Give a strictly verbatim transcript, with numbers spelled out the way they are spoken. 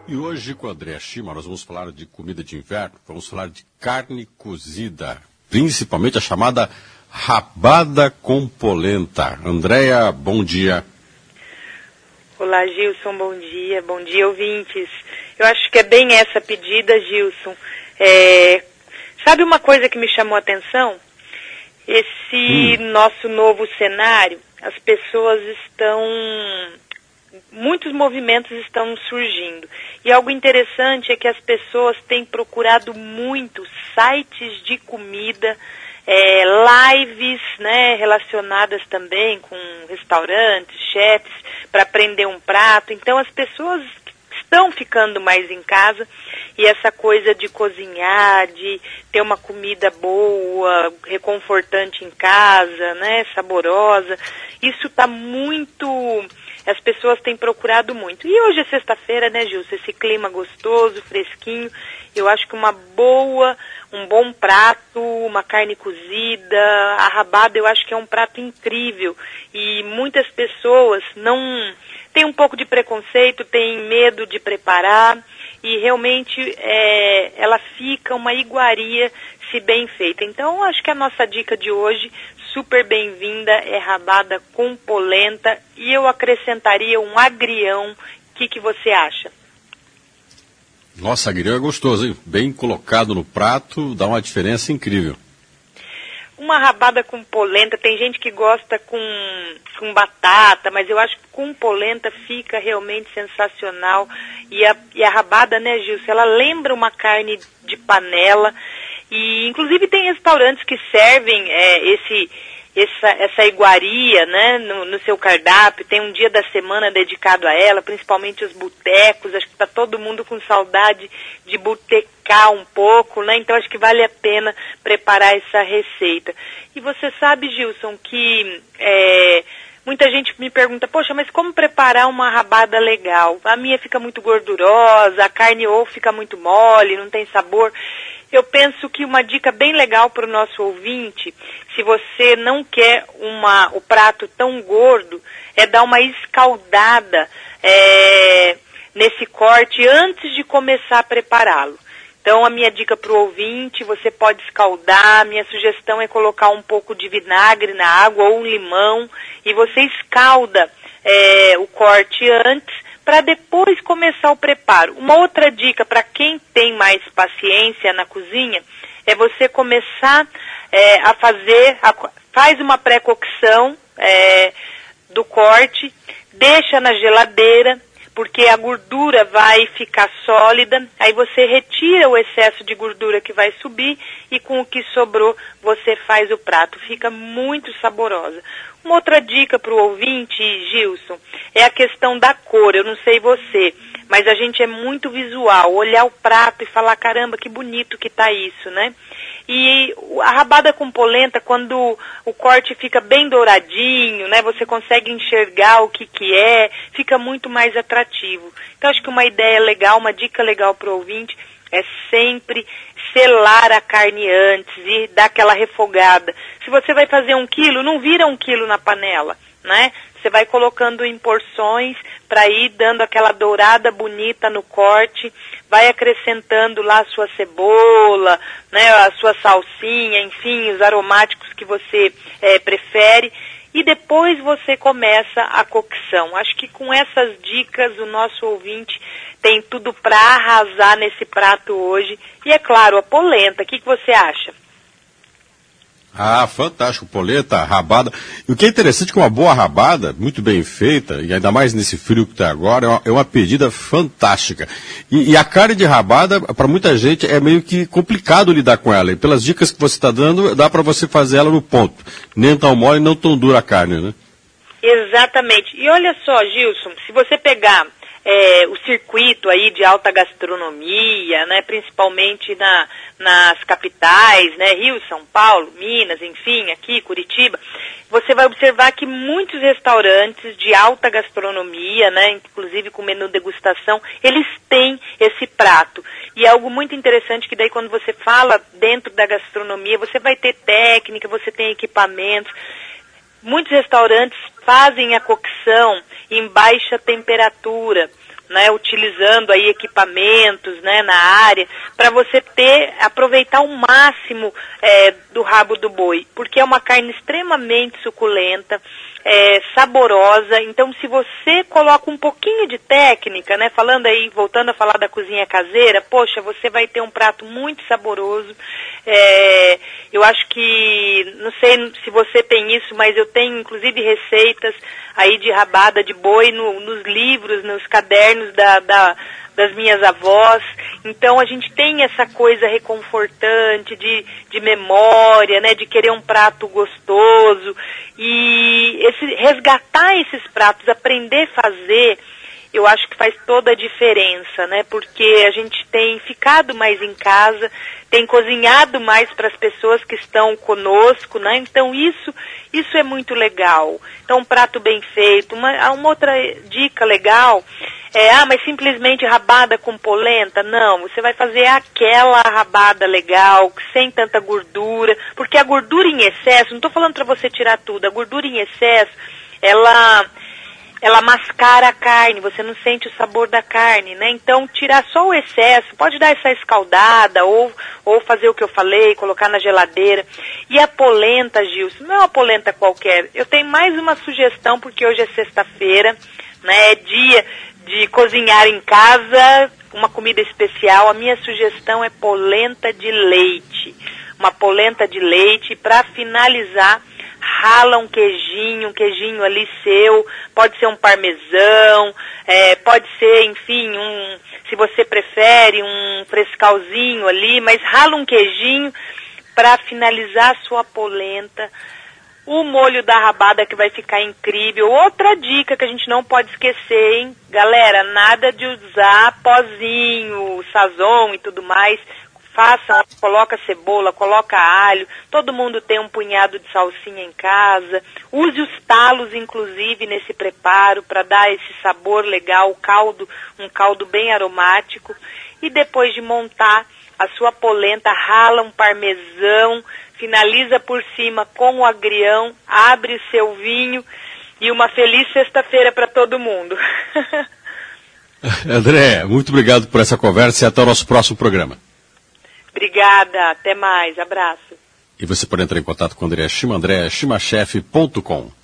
E hoje, com o André Schima, nós vamos falar de comida de inverno, vamos falar de carne cozida, principalmente a chamada rabada com polenta. Andréia, bom dia. Olá, Gilson, bom dia. Bom dia, ouvintes. Eu acho que é bem essa pedida, Gilson. É... Sabe uma coisa que me chamou a atenção? Esse hum. nosso novo cenário, as pessoas estão... Muitos movimentos estão surgindo. E algo interessante é que as pessoas têm procurado muito sites de comida, é, lives, né, relacionadas também com restaurantes, chefs, para aprender um prato. Então as pessoas estão ficando mais em casa e essa coisa de cozinhar, de ter uma comida boa, reconfortante em casa, né, saborosa, isso está muito... As pessoas têm procurado muito. E hoje é sexta-feira, né, Gilson? Esse clima gostoso, fresquinho. Eu acho que uma boa, um bom prato, uma carne cozida, a rabada, eu acho que é um prato incrível. E muitas pessoas não têm um pouco de preconceito, têm medo de preparar. E realmente é, ela fica uma iguaria se bem feita. Então, acho que a nossa dica de hoje, super bem-vinda, é rabada com polenta e eu acrescentaria um agrião. O que, que você acha? Nossa, agrião é gostoso, hein? Bem colocado no prato, dá uma diferença incrível. Uma rabada com polenta, tem gente que gosta com, com batata, mas eu acho que com polenta fica realmente sensacional. E a, e a rabada, né, Gilson, ela lembra uma carne de panela. E, inclusive, tem restaurantes que servem é, esse, essa, essa iguaria, né, no, no seu cardápio. Tem um dia da semana dedicado a ela, principalmente os botecos. Acho que está todo mundo com saudade de botecar um pouco, né? Então, acho que vale a pena preparar essa receita. E você sabe, Gilson, que... É, muita gente me pergunta, poxa, mas como preparar uma rabada legal? A minha fica muito gordurosa, a carne ou fica muito mole, não tem sabor. Eu penso que uma dica bem legal para o nosso ouvinte, se você não quer uma, o prato tão gordo, é dar uma escaldada é, nesse corte antes de começar a prepará-lo. Então, a minha dica para o ouvinte, você pode escaldar, minha sugestão é colocar um pouco de vinagre na água ou um limão, e você escalda é, o corte antes, para depois começar o preparo. Uma outra dica para quem tem mais paciência na cozinha, é você começar é, a fazer, a, faz uma pré-cocção é, do corte, deixa na geladeira, porque a gordura vai ficar sólida, aí você retira o excesso de gordura que vai subir e com o que sobrou você faz o prato. Fica muito saborosa. Uma outra dica para o ouvinte, Gilson, é a questão da cor. Eu não sei você, mas a gente é muito visual. Olhar o prato e falar, caramba, que bonito que tá isso, né? E a rabada com polenta, quando o corte fica bem douradinho, né, você consegue enxergar o que que é, fica muito mais atrativo. Então, acho que uma ideia legal, uma dica legal para o ouvinte é sempre selar a carne antes e dar aquela refogada. Se você vai fazer um quilo, não vira um quilo na panela, né? Você vai colocando em porções para ir dando aquela dourada bonita no corte, vai acrescentando lá a sua cebola, né, a sua salsinha, enfim, os aromáticos que você é, prefere, e depois você começa a cocção. Acho que com essas dicas o nosso ouvinte tem tudo para arrasar nesse prato hoje. E é claro, a polenta, o que, que você acha? Ah, fantástico, polenta, rabada. E o que é interessante é que uma boa rabada, muito bem feita, e ainda mais nesse frio que está agora, é uma, é uma pedida fantástica. E, e a carne de rabada, para muita gente, é meio que complicado lidar com ela. E pelas dicas que você está dando, dá para você fazer ela no ponto. Nem tão mole, não tão dura a carne, né? Exatamente. E olha só, Gilson, se você pegar é, o circuito aí de alta gastronomia, né, principalmente na, nas capitais, né, Rio, São Paulo, Minas, enfim, aqui, Curitiba, você vai observar que muitos restaurantes de alta gastronomia, né, inclusive com menu degustação, eles têm esse prato. E é algo muito interessante que daí quando você fala dentro da gastronomia, você vai ter técnica, você tem equipamentos. Muitos restaurantes fazem a cocção em baixa temperatura, né, utilizando aí equipamentos, né, na área, para você ter, aproveitar o máximo é, do rabo do boi, porque é uma carne extremamente suculenta, é, saborosa. Então, se você coloca um pouquinho de técnica, né, falando aí, voltando a falar da cozinha caseira, poxa, você vai ter um prato muito saboroso. É, eu acho que, não sei se você tem isso, mas eu tenho inclusive receitas aí de rabada de boi no, nos livros, nos cadernos da, da, das minhas avós. Então a gente tem essa coisa reconfortante de, de memória, né, de querer um prato gostoso, e esse, resgatar esses pratos, aprender a fazer, eu acho que faz toda a diferença, né, porque a gente tem ficado mais em casa, tem cozinhado mais para as pessoas que estão conosco, né, então isso, isso é muito legal. Então um prato bem feito. Uma, uma outra dica legal é, ah, mas simplesmente rabada com polenta? Não, você vai fazer aquela rabada legal, sem tanta gordura, porque a gordura em excesso, não estou falando para você tirar tudo, a gordura em excesso, ela... ela mascara a carne, você não sente o sabor da carne, né? Então, tirar só o excesso, pode dar essa escaldada, ou, ou fazer o que eu falei, colocar na geladeira. E a polenta, Gilson, não é uma polenta qualquer. Eu tenho mais uma sugestão, porque hoje é sexta-feira, né? É dia de cozinhar em casa, uma comida especial. A minha sugestão é polenta de leite. Uma polenta de leite, para finalizar, rala um queijinho, um queijinho ali seu, pode ser um parmesão, é, pode ser, enfim, um, se você prefere, um frescalzinho ali, mas rala um queijinho para finalizar a sua polenta. O molho da rabada que vai ficar incrível. Outra dica que a gente não pode esquecer, hein? Galera, nada de usar pozinho, sazon e tudo mais. Faça, coloca cebola, coloca alho, todo mundo tem um punhado de salsinha em casa, use os talos inclusive nesse preparo para dar esse sabor legal, caldo, um caldo bem aromático, e depois de montar a sua polenta, rala um parmesão, finaliza por cima com o agrião, abre o seu vinho e uma feliz sexta-feira para todo mundo. André, muito obrigado por essa conversa e até o nosso próximo programa. Obrigada, até mais, abraço. E você pode entrar em contato com o André Shima, andré shima chef ponto com.